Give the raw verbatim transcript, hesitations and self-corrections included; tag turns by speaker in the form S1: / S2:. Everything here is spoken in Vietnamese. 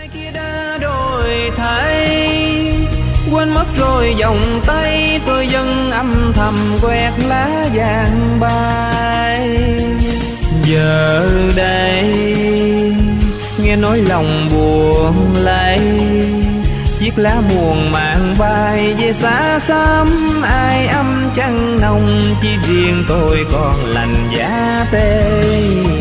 S1: Kia đã đổi thay, quên mất rồi vòng tay, tôi vẫn âm thầm quẹt lá vàng bay. Giờ đây nghe nói lòng buồn lay, chiếc lá muôn màng bay về xa xăm, ai âm trăng nồng, chỉ riêng tôi còn lành giá tê.